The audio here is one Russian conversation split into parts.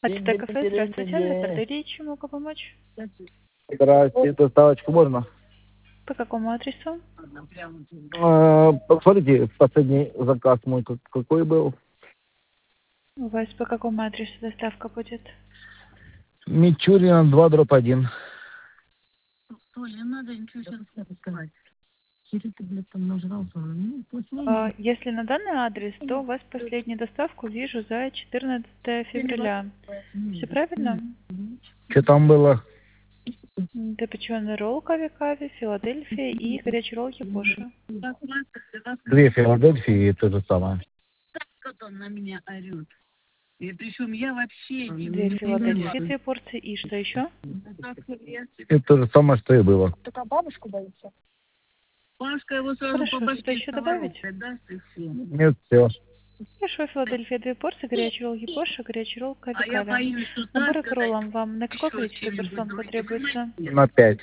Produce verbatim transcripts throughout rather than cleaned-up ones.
Ацетек кафе, здравствуйте. Артелии, чем могу помочь? Здравствуйте, доставочку можно? По какому адресу? А, посмотрите, последний заказ мой как- какой был. У вас по какому адресу доставка будет? Мичурина два дробь один. Толя, надо ничего сейчас рассказать. Кирилл, ты, блядь, там нажрался. Ну, пусть не А, Если на данный адрес, то у вас последнюю доставку вижу за четырнадцатое февраля. Все правильно? Что там было? М, Запеченный ролл кави-кави, Филадельфия и горячий ролл Япоша. Две Филадельфии и то же самое. как он на меня орет. И причем я вообще не Две Филадельфии, понимаю. две порции. И что еще? Это то же самое, что и было. Только бабушку боится. Пашка его сразу Хорошо, по башке что еще добавить? сковородкой даст и все. Нет, все. Хорошо, Филадельфия, две порции, горячий ролл Япоша, горячий ролл А я кави-кави. боюсь, что Наборы так к роллам вам на какое еще количество что-нибудь персон другое, потребуется? На пять.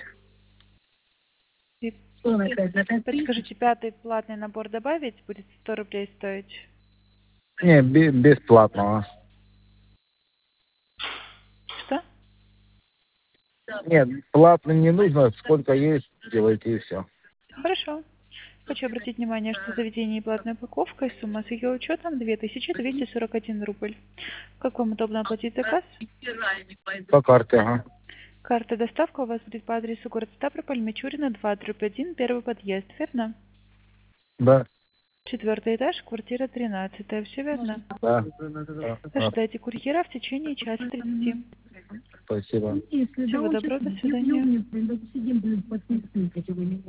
И Что на пять? На пять тысяч? подскажите, пятый платный набор добавить? Будет сто рублей стоить. Не, бе- бесплатного. Что? Нет, платно не нужно, сколько есть, делайте и все. Хорошо. Хочу обратить внимание, что в заведении платная упаковка и сумма с ее учетом две тысячи двести сорок один рубль. Как вам удобно оплатить заказ? По карте, ага. Карта доставка у вас будет по адресу город Ставрополь, Мичурина, два дробь один, первый подъезд, верно? Да, Четвертый этаж, квартира тринадцатая, все верно? да. Да, да. Ожидайте курьера в течение часа тридцати. Спасибо. Если Всего да, он доброго, сейчас до свидания. ёбнёт, блин, да сидим, блин, под